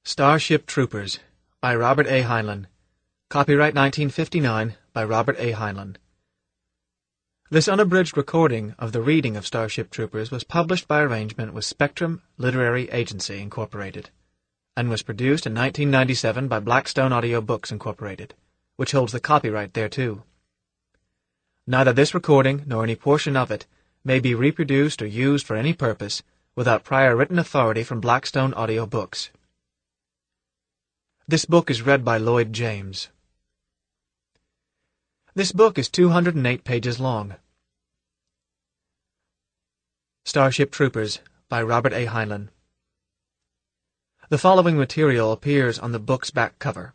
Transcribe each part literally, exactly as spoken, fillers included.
Starship Troopers by Robert A. Heinlein. Copyright nineteen fifty-nine by Robert A. Heinlein. This unabridged recording of the reading of Starship Troopers was published by arrangement with Spectrum Literary Agency, Incorporated, and was produced in nineteen ninety-seven by Blackstone Audio Books, Incorporated, which holds the copyright thereto. Neither this recording nor any portion of it may be reproduced or used for any purpose without prior written authority from Blackstone Audio Books. This book is read by Lloyd James. This book is two hundred eight pages long. Starship Troopers by Robert A. Heinlein. The following material appears on the book's back cover.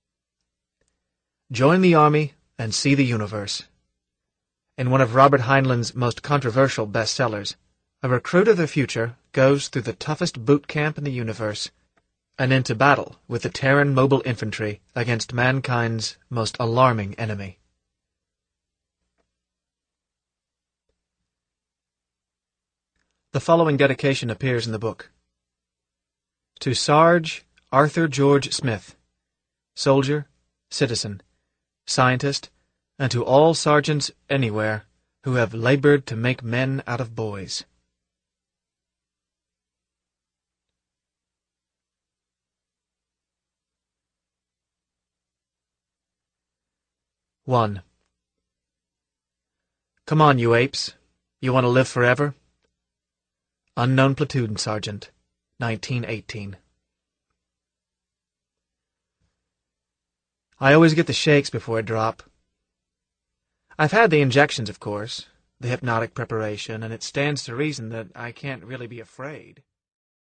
Join the Army and see the universe. In one of Robert Heinlein's most controversial bestsellers, a recruit of the future goes through the toughest boot camp in the universe and into battle with the Terran Mobile Infantry against mankind's most alarming enemy. The following dedication appears in the book. To Sarge Arthur George Smith, soldier, citizen, scientist, and to all sergeants anywhere who have labored to make men out of boys. One. Come on, you apes. You want to live forever? Unknown Platoon Sergeant, nineteen eighteen. I always get the shakes before I drop. I've had the injections, of course, the hypnotic preparation, and it stands to reason that I can't really be afraid.